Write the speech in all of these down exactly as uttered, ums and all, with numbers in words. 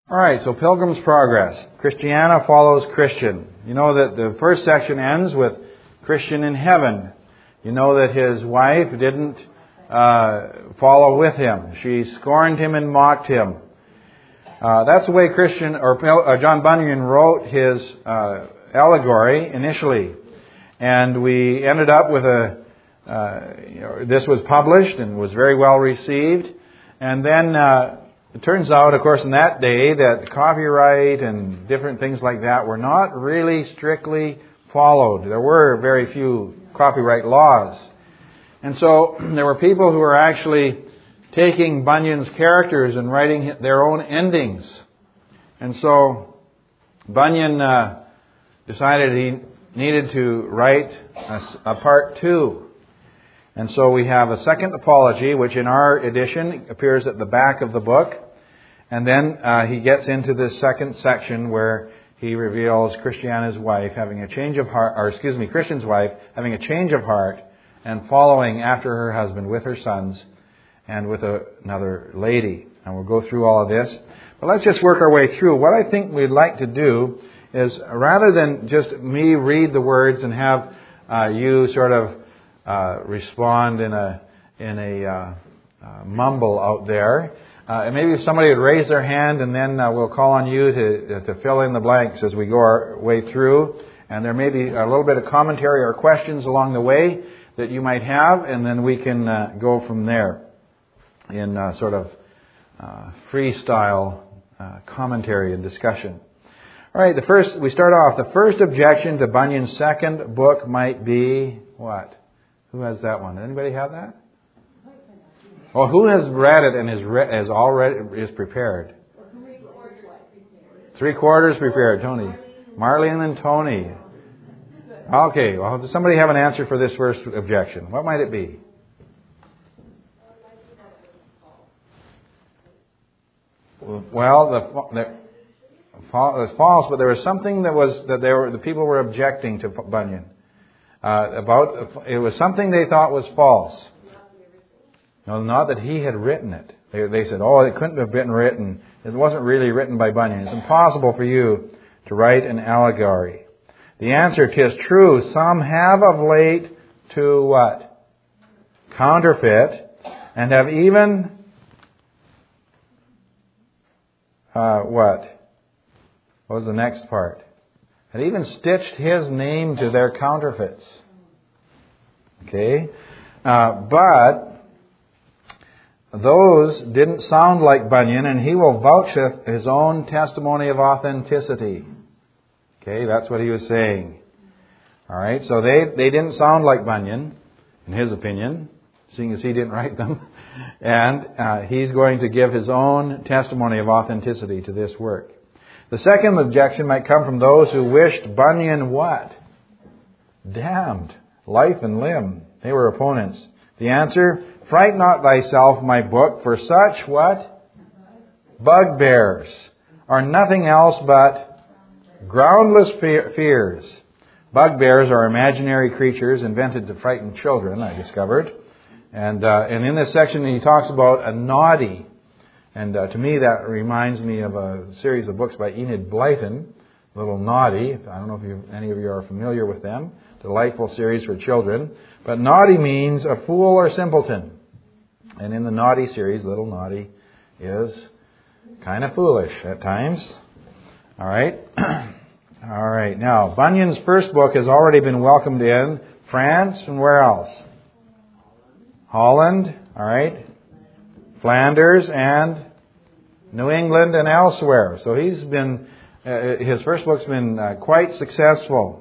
All right, so Pilgrim's Progress. Christiana follows Christian. You know that the first section ends with Christian in heaven. You know that his wife didn't uh, follow with him. She scorned him and mocked him. Uh, that's the way Christian or uh, John Bunyan wrote his uh, allegory initially, and we ended up with a. Uh, you know, this was published and was very well received, and then. Uh, It turns out, of course, in that day that copyright and different things like that were not really strictly followed. There were very few copyright laws. And so there were people who were actually taking Bunyan's characters and writing their own endings. And so Bunyan uh, decided he needed to write a, a part two. And so we have a second apology, which in our edition appears at the back of the book. And then uh, he gets into this second section where he reveals Christiana's wife having a change of heart, or excuse me, Christian's wife having a change of heart and following after her husband with her sons and with a, another lady. And we'll go through all of this. But let's just work our way through. What I think we'd like to do is, rather than just me read the words and have uh, you sort of uh, respond in a in a uh, uh, mumble out there. Uh, and maybe if somebody would raise their hand, and then uh, we'll call on you to to fill in the blanks as we go our way through. And there may be a little bit of commentary or questions along the way that you might have, and then we can uh, go from there in uh, sort of uh, freestyle uh, commentary and discussion. All right, the first we start off. The first objection to Bunyan's second book might be what? Who has that one? Anybody have that? Well, who has read it and is re- is already is prepared? Three quarters prepared. Tony, Marlene, and Tony. Okay. Well, does somebody have an answer for this first objection? What might it be? Well, the, the it was false, but there was something that was that they were the people were objecting to Bunyan uh, about. It was something they thought was false. No, not that he had written it. They, they said, oh, it couldn't have been written. It wasn't really written by Bunyan. It's impossible for you to write an allegory. The answer, 'tis true, some have of late to what? Counterfeit, and have even, uh, what? What was the next part? Had even stitched his name to their counterfeits. Okay? Uh, but those didn't sound like Bunyan, and he will vouch his own testimony of authenticity. Okay, that's what he was saying. All right, so they, they didn't sound like Bunyan, in his opinion, seeing as he didn't write them. And uh, he's going to give his own testimony of authenticity to this work. The second objection might come from those who wished Bunyan what? Damned, life and limb. They were opponents. The answer, fright not thyself, my book, for such what? Bugbears are nothing else but groundless fears. Bugbears are imaginary creatures invented to frighten children, I discovered. And uh, and in this section he talks about a noddy. And uh, to me that reminds me of a series of books by Enid Blyton, Little Noddy. I don't know if you, any of you are familiar with them. Delightful series for children. But noddy means a fool or simpleton. And in the Noddy series, Little Noddy is kind of foolish at times. All right. All right. Now, Bunyan's first book has already been welcomed in France, and where else? Holland. All right. Flanders and New England and elsewhere. So he's been, uh, his first book's been uh, quite successful.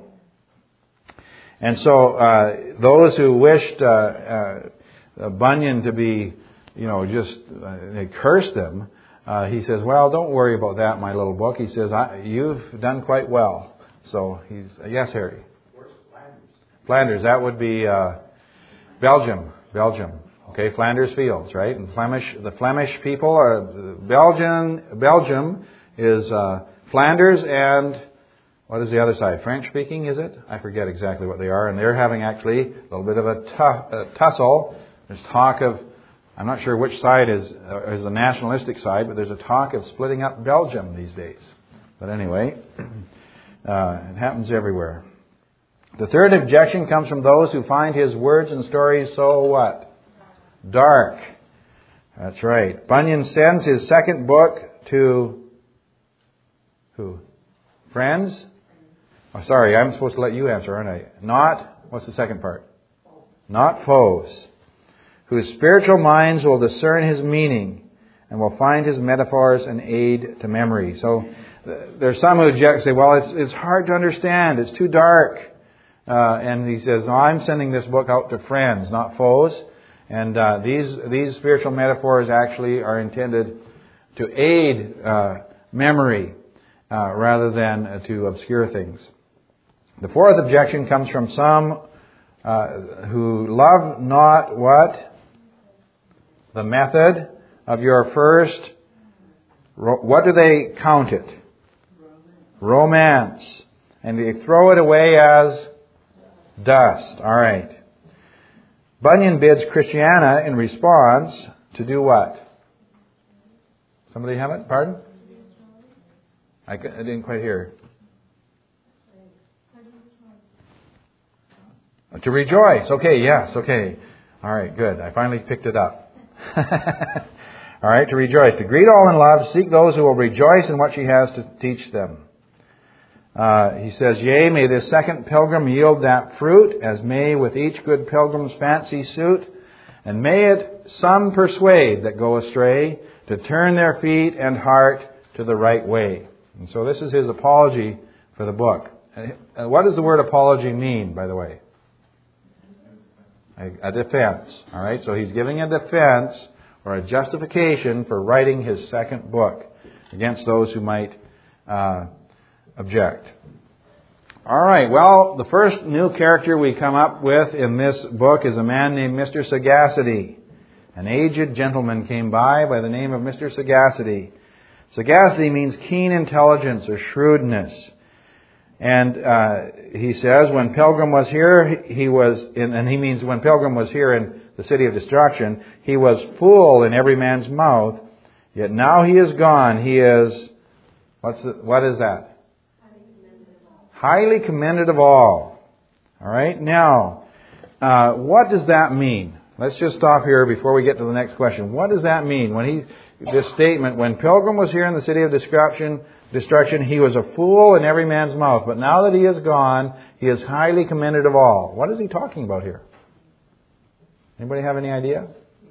And so uh, those who wished uh, uh, Bunyan to be, you know, just uh, they cursed him. Uh, he says, "Well, don't worry about that, my little book." He says, I, "You've done quite well." So he's uh, yes, Harry. Where's Flanders? Flanders, that would be uh, Belgium. Belgium. Okay, Flanders Fields, right? And Flemish, the Flemish people are Belgian. Belgium is uh, Flanders and. What is the other side? French speaking, is it? I forget exactly what they are. And they're having actually a little bit of a, tu- a tussle. There's talk of I'm not sure which side is, uh, is the nationalistic side, but there's a talk of splitting up Belgium these days. But anyway, uh, it happens everywhere. The third objection comes from those who find his words and stories so what? Dark. That's right. Bunyan sends his second book to who? Friends? Oh, sorry, I'm supposed to let you answer, aren't I? Not, what's the second part? Not foes, whose spiritual minds will discern his meaning and will find his metaphors an aid to memory. So there's some who object, say, well, it's it's hard to understand, it's too dark. Uh, and he says, no, I'm sending this book out to friends, not foes. And uh, these these spiritual metaphors actually are intended to aid uh, memory uh, rather than uh, to obscure things. The fourth objection comes from some uh, who love not what? The method of your first, what do they count it? Romance. And they throw it away as dust. All right. Bunyan bids Christiana in response to do what? Somebody have it? Pardon? I, I didn't quite hear. To rejoice. Okay, yes, okay. All right, good. I finally picked it up. All right, to rejoice. To greet all in love, seek those who will rejoice in what she has to teach them. Uh, he says, yea, may this second pilgrim yield that fruit, as may with each good pilgrim's fancy suit, and may it some persuade that go astray, to turn their feet and heart to the right way. And so this is his apology for the book. And what does the word apology mean, by the way? A, a defense. All right, so he's giving a defense or a justification for writing his second book against those who might uh, object. All right, well, the first new character we come up with in this book is a man named Mister Sagacity. An aged gentleman came by by the name of Mister Sagacity. Sagacity means keen intelligence or shrewdness. And uh, he says, when Pilgrim was here, he was, in, and he means when Pilgrim was here in the city of destruction, he was full in every man's mouth, yet now he is gone. He is, what's the, what is that? Highly commended of all. All right. Now, uh, what does that mean? Let's just stop here before we get to the next question. What does that mean when he this statement? When Pilgrim was here in the city of destruction, destruction, he was a fool in every man's mouth. But now that he is gone, he is highly commended of all. What is he talking about here? Anybody have any idea?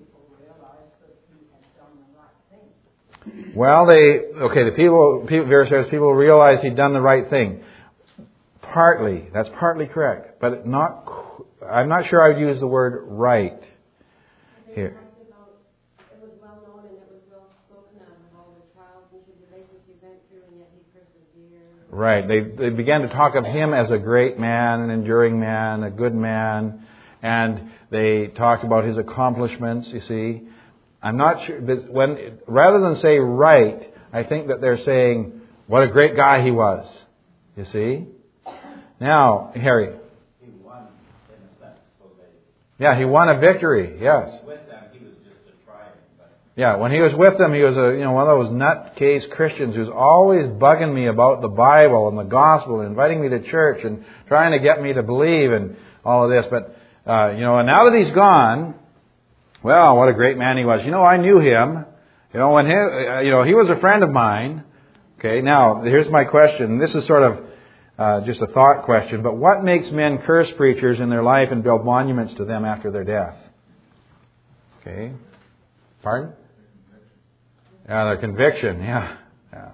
Well, they okay. The people, people, Vera says, people realized he'd done the right thing. Partly, that's partly correct, but not. I'm not sure I would use the word right here. It was well known and it was well spoken of of all the trials and tribulations he went through, and yet he persevered. Right. They they began to talk of him as a great man, an enduring man, a good man, and they talked about his accomplishments. You see, I'm not sure. But when rather than say right, I think that they're saying what a great guy he was. You see. Now, Harry. He won, in a sense. So they, yeah, he won a victory. Yes. with them, he was just a trying. But Yeah, when he was with them, he was a you know one of those nutcase Christians who's always bugging me about the Bible and the gospel, and inviting me to church and trying to get me to believe and all of this. But uh, you know, and now that he's gone, well, what a great man he was. You know, I knew him. You know, when he, uh, you know, he was a friend of mine. Okay, now here's my question. This is sort of Uh, just a thought question, but what makes men curse preachers in their life and build monuments to them after their death? Okay. Pardon? Yeah, their conviction. Yeah. Yeah.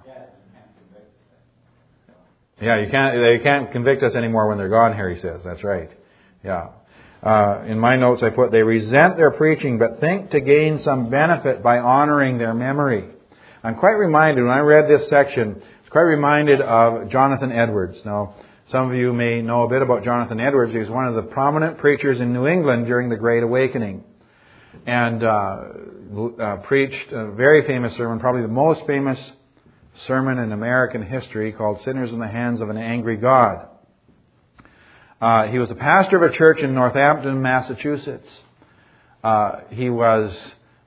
Yeah, you can't. They can't convict us anymore when they're gone. Harry says that's right. Yeah. Uh, in my notes, I put they resent their preaching, but think to gain some benefit by honoring their memory. I'm quite reminded when I read this section. Quite reminded of Jonathan Edwards. Now, some of you may know a bit about Jonathan Edwards. He was one of the prominent preachers in New England during the Great Awakening, and uh, uh, preached a very famous sermon, probably the most famous sermon in American history, called "Sinners in the Hands of an Angry God." Uh, he was a pastor of a church in Northampton, Massachusetts. Uh, he was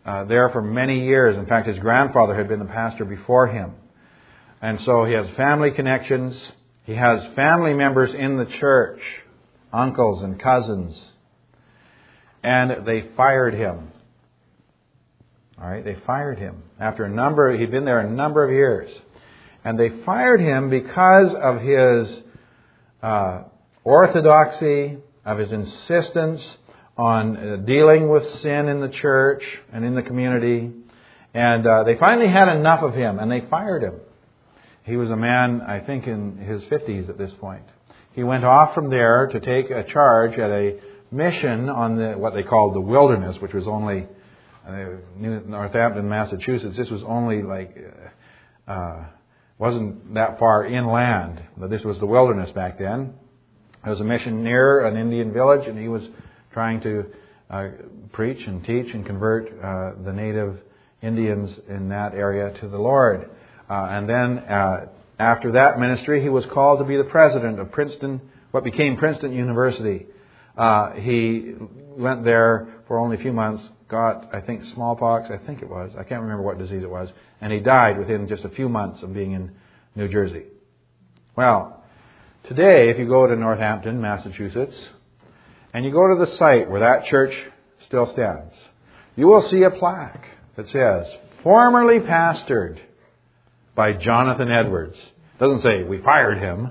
uh, there for many years. In fact, his grandfather had been the pastor before him. And so he has family connections. He has family members in the church, uncles and cousins. And they fired him. All right, they fired him. After a number, he'd been there a number of years. And they fired him because of his uh, orthodoxy, of his insistence on uh, dealing with sin in the church and in the community. And uh, they finally had enough of him, and they fired him. He was a man, I think, in his fifties at this point. He went off from there to take a charge at a mission on the what they called the wilderness, which was only uh, Northampton, Massachusetts. This was only like uh, wasn't that far inland, but this was the wilderness back then. There was a mission near an Indian village, and he was trying to uh, preach and teach and convert uh, the native Indians in that area to the Lord. Uh, and then uh, after that ministry, he was called to be the president of Princeton, what became Princeton University. Uh, he went there for only a few months, got, I think, smallpox, I think it was. I can't remember what disease it was. And he died within just a few months of being in New Jersey. Well, today, if you go to Northampton, Massachusetts, and you go to the site where that church still stands, you will see a plaque that says, formerly pastored by Jonathan Edwards. It doesn't say, we fired him.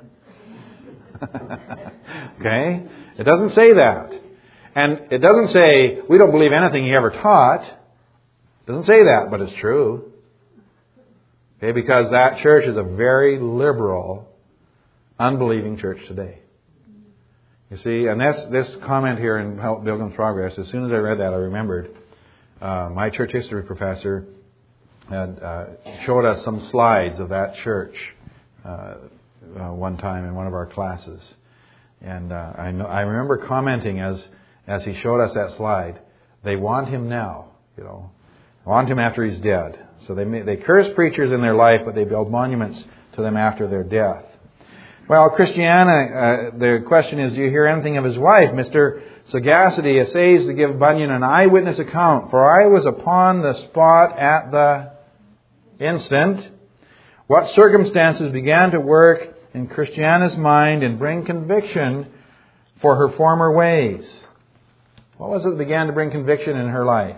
Okay? It doesn't say that. And it doesn't say, we don't believe anything he ever taught. It doesn't say that, but it's true. Okay? Because that church is a very liberal, unbelieving church today. You see, and that's this comment here in Pilgrim's Progress, as soon as I read that, I remembered uh, my church history professor had uh, showed us some slides of that church uh, uh, one time in one of our classes. And uh, I know, I remember commenting as as he showed us that slide, they want him now, you know. Want him after he's dead. So they they curse preachers in their life, but they build monuments to them after their death. Well, Christiana, uh, the question is, do you hear anything of his wife? Mister Sagacity essays to give Bunyan an eyewitness account, for I was upon the spot at the instant. What circumstances began to work in Christiana's mind and bring conviction for her former ways? What was it that began to bring conviction in her life?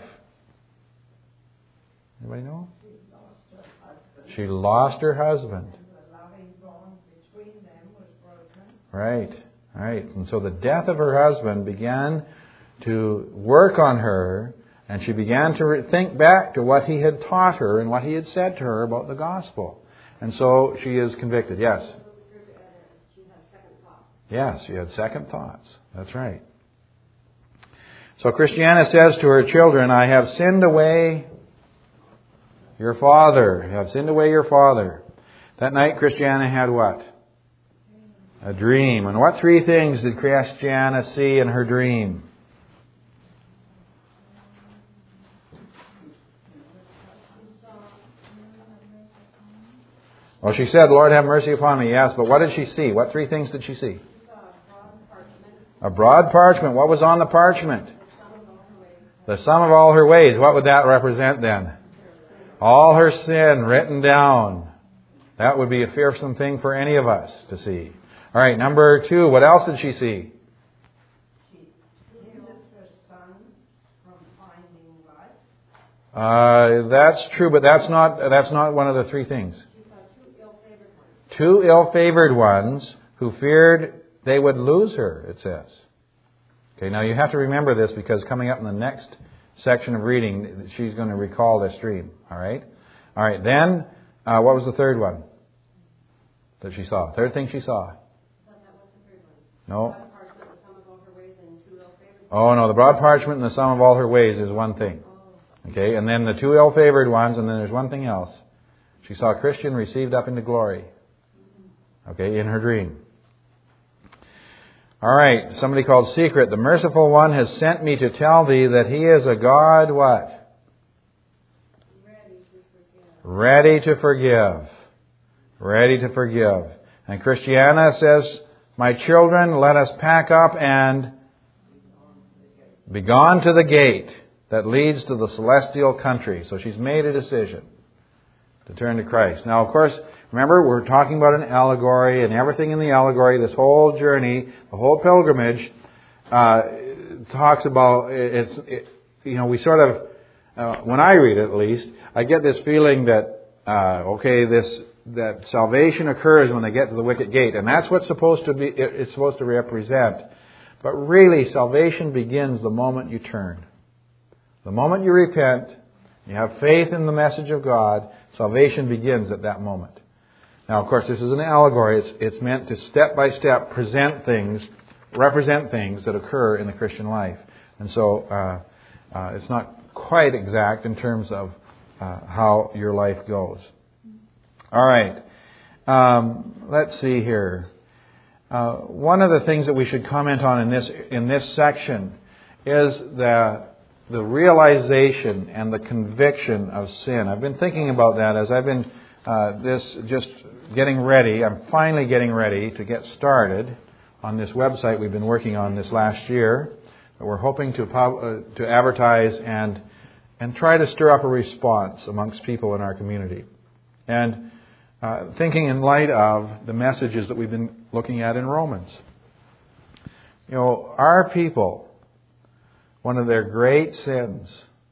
Anybody know? She lost her husband. Right, right. And so the death of her husband began to work on her, and she began to think back to what he had taught her and what he had said to her about the gospel. And so she is convicted. Yes? Yes, she had second thoughts. That's right. So Christiana says to her children, I have sinned away your father. I have sinned away your father. That night Christiana had what? A dream. And what three things did Christiana see in her dream? Well, she said, Lord, have mercy upon me. Yes, but what did she see? What three things did she see? A broad parchment. What was on the parchment? The sum of all her ways. What would that represent then? All her sin written down. That would be a fearsome thing for any of us to see. All right, number two, what else did she see? Uh, that's true, but that's not that's not one of the three things. Two ill-favored ones who feared they would lose her, it says. Okay, now you have to remember this because coming up in the next section of reading, she's going to recall this dream. All right? All right, then, uh, what was the third one that she saw? Third thing she saw? No. Oh, no, the broad parchment and the sum of all her ways is one thing. Okay, and then the two ill-favored ones, and then there's one thing else. She saw a Christian received up into glory. Okay, in her dream. All right, somebody called Secret. The merciful one has sent me to tell thee that he is a God, what? Ready to forgive. Ready to forgive. Ready to forgive. And Christiana says, my children, let us pack up and be gone to the gate. that leads to the celestial country. So she's made a decision to turn to Christ. Now, of course, remember, we're talking about an allegory, and everything in the allegory, this whole journey, the whole pilgrimage, uh, talks about, it's, it, you know, we sort of, uh, when I read it at least, I get this feeling that, uh, okay, this, that salvation occurs when they get to the wicket gate, and that's what's supposed to be, it, it's supposed to represent. But really, salvation begins the moment you turn. The moment you repent, you have faith in the message of God, salvation begins at that moment. Now, of course, this is an allegory. It's, it's meant to step by step present things, represent things that occur in the Christian life. And so, uh, uh, it's not quite exact in terms of uh, how your life goes. All right. Um, let's see here. Uh, one of the things that we should comment on in this in this section is the the realization and the conviction of sin. I've been thinking about that as I've been uh, this just getting ready. I'm finally getting ready to get started on this website we've been working on this last year that we're hoping to uh, to advertise and and try to stir up a response amongst people in our community. And uh, thinking in light of the messages that we've been looking at in Romans. You know, our people, one of their great sins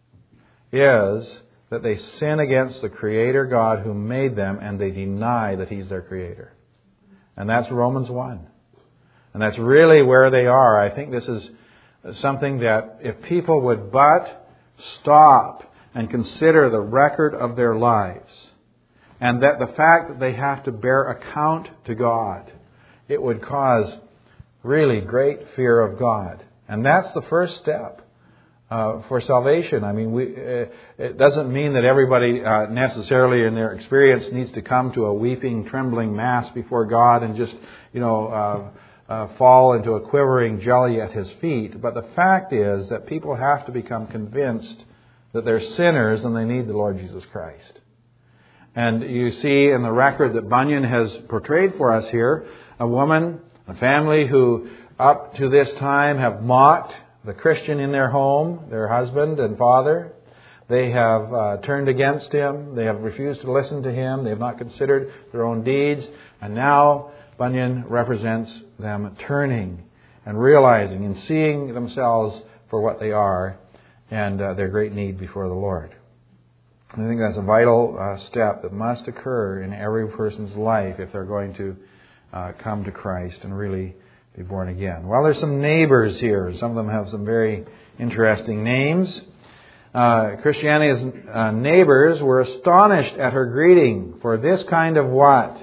is that they sin against the Creator God who made them, and they deny that He's their Creator. And that's Romans one. And that's really where they are. I think this is something that if people would but stop and consider the record of their lives, and that the fact that they have to bear account to God, it would cause really great fear of God. And that's the first step uh, for salvation. I mean, we, uh, it doesn't mean that everybody uh, necessarily in their experience needs to come to a weeping, trembling mass before God and just, you know, uh, uh, fall into a quivering jelly at His feet. But the fact is that people have to become convinced that they're sinners and they need the Lord Jesus Christ. And you see in the record that Bunyan has portrayed for us here, a woman, a family who up to this time have mocked the Christian in their home, their husband and father. They have uh, turned against him. They have refused to listen to him. They have not considered their own deeds. And now Bunyan represents them turning and realizing and seeing themselves for what they are and uh, their great need before the Lord. I think that's a vital uh, step that must occur in every person's life if they're going to uh, come to Christ and really be born again. Well, there's some neighbors here. Some of them have some very interesting names. Uh, Christiana's uh, neighbors were astonished at her greeting for this kind of what?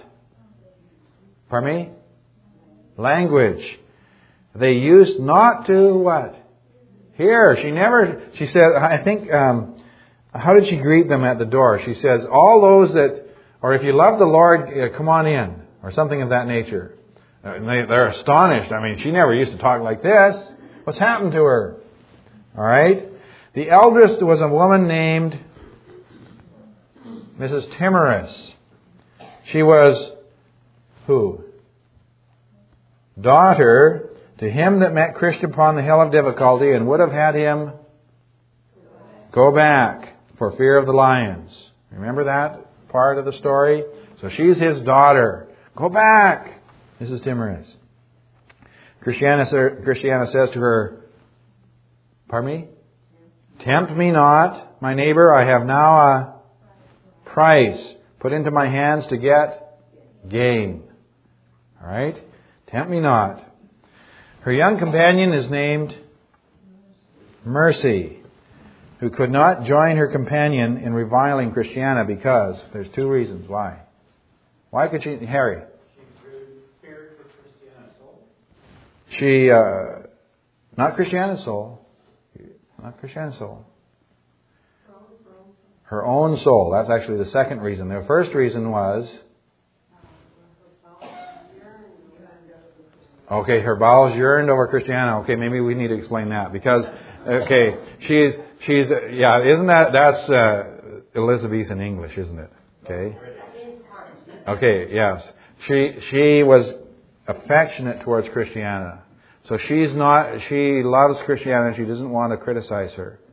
Pardon me? Language. They used not to what? Hear. She never, she said, I think... Um, How did she greet them at the door? She says, all those that, or if you love the Lord, uh, come on in, or something of that nature. Uh, and they, they're astonished. I mean, she never used to talk like this. What's happened to her? All right. The eldest was a woman named Missus Timorous. She was who? Daughter to him that met Christian upon the hill of difficulty and would have had him go back for fear of the lions. Remember that part of the story? So she's his daughter. Go back, Missus Timorous. Christiana, Christiana says to her, pardon me? Tempt me not, my neighbor. I have now a price put into my hands to get gain. All right? Tempt me not. Her young companion is named Mercy, who could not join her companion in reviling Christiana because there's two reasons why. Why could she, Harry? She feared for Christiana's soul. She, uh, not Christiana's soul. Not Christiana's soul. Her own soul. That's actually the second reason. The first reason was, okay, her bowels yearned over Christiana. Okay, maybe we need to explain that because, okay, she's, she's, yeah, isn't that, that's uh, Elizabethan English, isn't it? Okay. Okay, yes. She, she was affectionate towards Christiana. So she's not, she loves Christiana and she doesn't want to criticize her.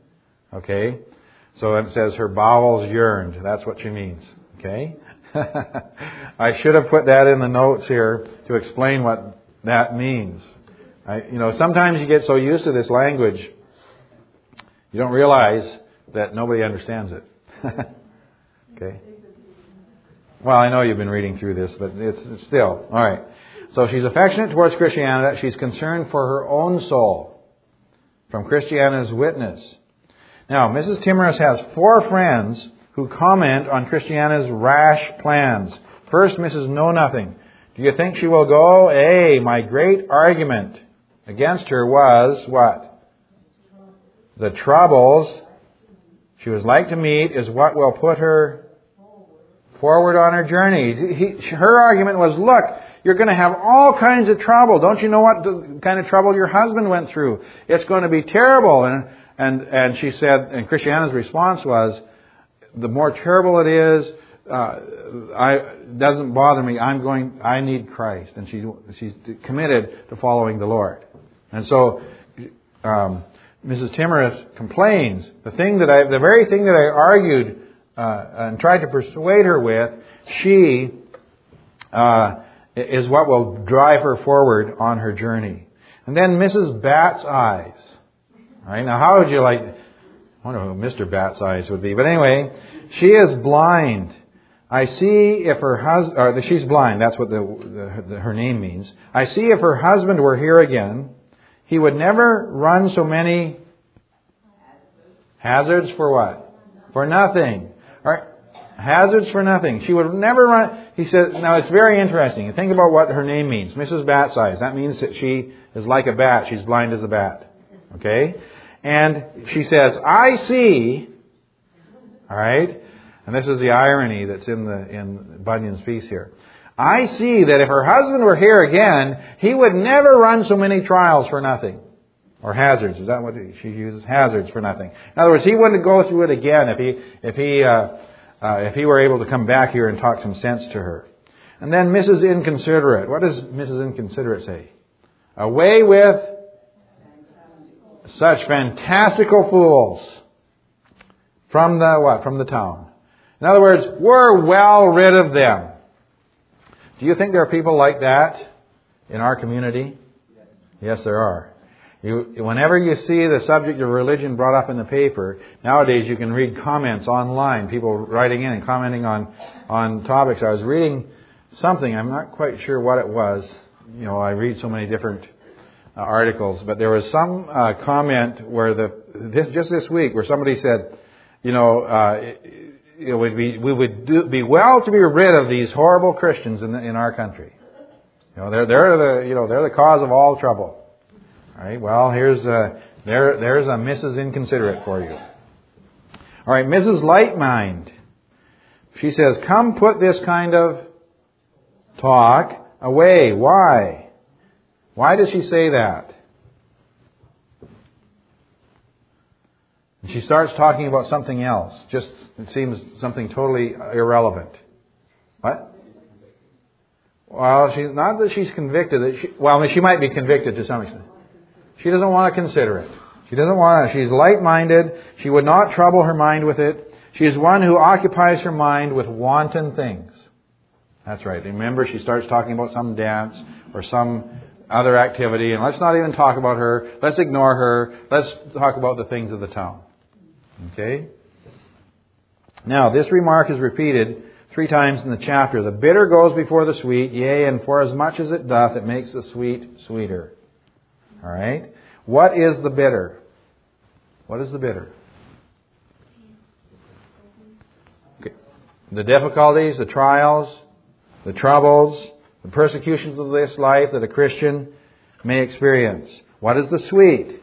Okay? So it says her bowels yearned. That's what she means. Okay? I should have put that in the notes here to explain what that means. I, you know, sometimes you get so used to this language, you don't realize that nobody understands it. Okay? Well, I know you've been reading through this, but it's, it's still. All right. So she's affectionate towards Christiana. She's concerned for her own soul from Christiana's witness. Now, Missus Timorous has four friends who comment on Christiana's rash plans. First, Missus Know Nothing. Do you think she will go? A, my great argument against her was what? The troubles she was like to meet is what will put her forward on her journey. He, her argument was, look, you're going to have all kinds of trouble. Don't you know what the kind of trouble your husband went through? It's going to be terrible. And and and she said, and Christiana's response was, the more terrible it is, uh, I it doesn't bother me. I'm going. I need Christ, and she's she's committed to following the Lord. And so, um, Missus Timorous complains. The thing that I, the very thing that I argued uh, and tried to persuade her with, she uh, is what will drive her forward on her journey. And then Missus Bat's eyes. All right, now how would you like? I wonder who Mister Bat's eyes would be. But anyway, she is blind. I see if her husband, or she's blind. That's what the, the, the her name means. I see if her husband were here again, he would never run so many hazards for what? For nothing. All right. Hazards for nothing. She would never run. He says, now it's very interesting. Think about what her name means. Missus Bat's eyes. That means that she is like a bat. She's blind as a bat. Okay? And she says, I see. All right? And this is the irony that's in the in Bunyan's piece here. I see that if her husband were here again, he would never run so many trials for nothing. Or hazards. Is that what she uses? Hazards for nothing. In other words, he wouldn't go through it again if he if he uh, uh, if he were able to come back here and talk some sense to her. And then Missus Inconsiderate. What does Missus Inconsiderate say? Away with such fantastical fools from the what? From the town. In other words, we're well rid of them. Do you think there are people like that in our community? Yes, there are. You, whenever you see the subject of religion brought up in the paper, nowadays you can read comments online, people writing in and commenting on, on topics. I was reading something, I'm not quite sure what it was. You know, I read so many different uh, articles, but there was some uh, comment where the this just this week where somebody said, you know, uh, it, it would be we would do, be well to be rid of these horrible Christians in the, in our country. You know, they're they're the you know they're the cause of all trouble. All right. Well, here's a, there. There's a Missus Inconsiderate for you. All right, Missus Lightmind. She says, "Come, put this kind of talk away." Why? Why does she say that? And she starts talking about something else. Just it seems something totally irrelevant. What? Well, she's not that she's convicted. That she, well, I mean, she might be convicted to some extent. She doesn't want to consider it. She doesn't want to. She's light-minded. She would not trouble her mind with it. She is one who occupies her mind with wanton things. That's right. Remember, she starts talking about some dance or some other activity, and let's not even talk about her. Let's ignore her. Let's talk about the things of the town. Okay? Now, this remark is repeated three times in the chapter. The bitter goes before the sweet, yea, and for as much as it doth, it makes the sweet sweeter. All right? What is the bitter? What is the bitter? Okay. The difficulties, the trials, the troubles, the persecutions of this life that a Christian may experience. What is the sweet?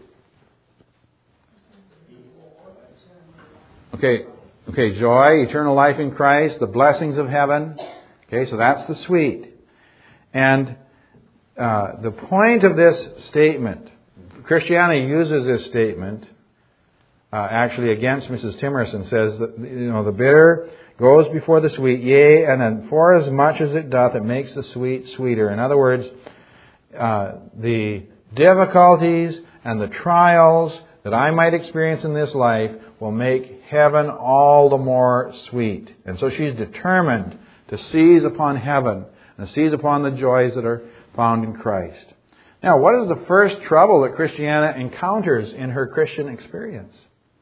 Okay, okay, joy, eternal life in Christ, the blessings of heaven. Okay, so that's the sweet. And uh, the point of this statement, Christianity uses this statement uh, actually against Missus Timorous and says that, you know, the bitter goes before the sweet, yea, and then for as much as it doth, it makes the sweet sweeter. In other words, uh, the difficulties and the trials that I might experience in this life will make heaven all the more sweet. And so she's determined to seize upon heaven and seize upon the joys that are found in Christ. Now, what is the first trouble that Christiana encounters in her Christian experience?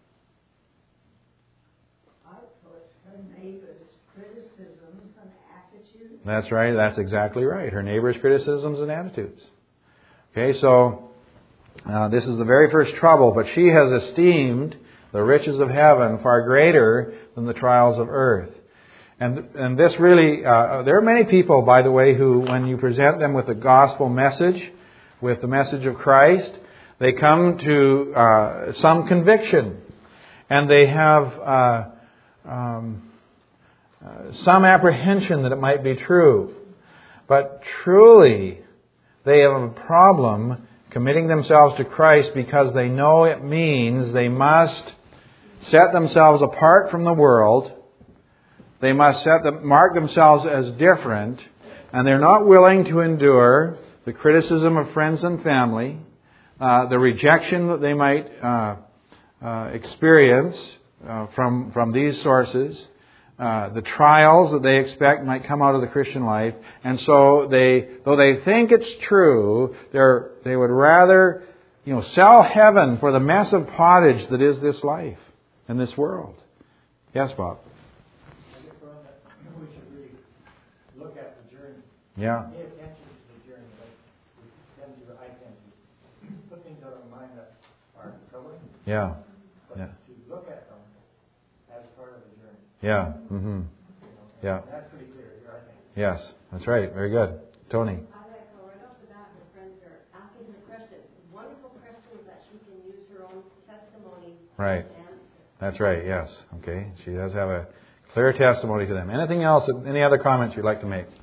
I put her neighbor's criticisms and attitudes. That's right. That's exactly right. Her neighbor's criticisms and attitudes. Okay, so uh, this is the very first trouble, but she has esteemed the riches of heaven far greater than the trials of earth. And and this really, uh, there are many people, by the way, who, when you present them with the gospel message, with the message of Christ, they come to uh, some conviction, and they have uh, um, uh, some apprehension that it might be true. But truly, they have a problem committing themselves to Christ because they know it means they must set themselves apart from the world. They must set them, mark themselves as different, and they're not willing to endure the criticism of friends and family, uh, the rejection that they might uh, uh, experience uh, from from these sources, uh, the trials that they expect might come out of the Christian life, and so they, though they think it's true, they're they would rather, you know, sell heaven for the mess of pottage that is this life and this world. Yes, Bob. I get from that we should really look at the journey. Yeah. Pay attention to the journey, like we tend to, I tend to put things out of mind that are troubling, Yeah. but Yeah. to look at them as part of the journey. Yeah. Mm-hmm. You know, Yeah. and that's pretty clear here, I think. Yes, that's right. Very good. Tony. I like how right off the bat her friends are asking her questions, wonderful questions that she can use her own testimony Right. to answer. That's right, yes. Okay. She does have a clear testimony to them. Anything else? Any other comments you'd like to make?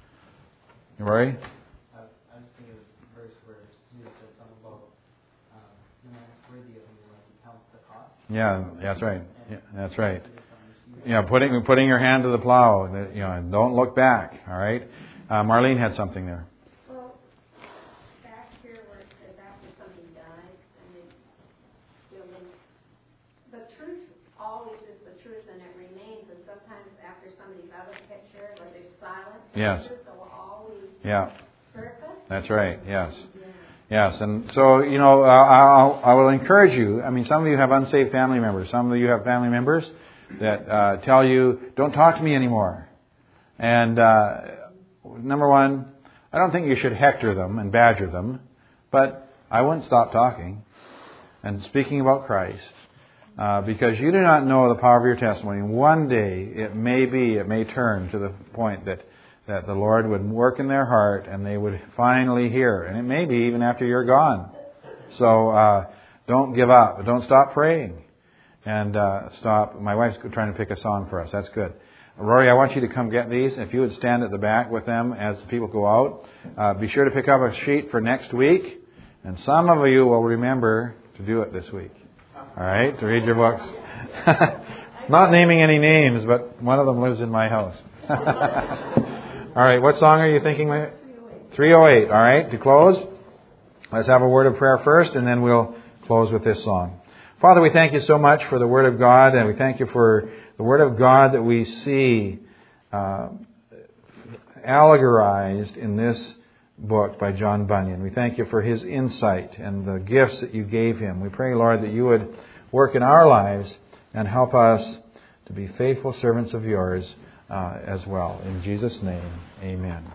Rory? I I just think of the verse where Jesus said something about um, no man is worthy of me unless he counts the cost. Yeah, that's right. Yeah, that's right. I just don't understand. Yeah, putting putting your hand to the plow. You know, and don't look back. All right. Uh, Marlene had something there. Well, back here where it says after somebody dies, and then, you know, then, the truth always is the truth and it remains, and sometimes after somebody's out of the picture, or they're silent, Yes. the truth will always Yeah, surface. that's right. Yes. Yeah. Yes, and so, you know, I'll, I will encourage you. I mean, some of you have unsaved family members. Some of you have family members that uh, tell you, don't talk to me anymore. And uh, number one, I don't think you should hector them and badger them, but I wouldn't stop talking and speaking about Christ uh, because you do not know the power of your testimony. And one day, it may be, it may turn to the point that that the Lord would work in their heart and they would finally hear. And it may be even after you're gone. So uh, don't give up. Don't stop praying. And uh, stop. My wife's trying to pick a song for us. That's good. Rory, I want you to come get these. If you would stand at the back with them as the people go out. Uh, be sure to pick up a sheet for next week. And some of you will remember to do it this week. All right? To read your books. Not naming any names, but one of them lives in my house. All right, what song are you thinking? three oh eight. All right, to close, let's have a word of prayer first, and then we'll close with this song. Father, we thank you so much for the Word of God, and we thank you for the Word of God that we see uh, allegorized in this book by John Bunyan. We thank you for his insight and the gifts that you gave him. We pray, Lord, that you would work in our lives and help us to be faithful servants of yours uh, as well. In Jesus' name, amen.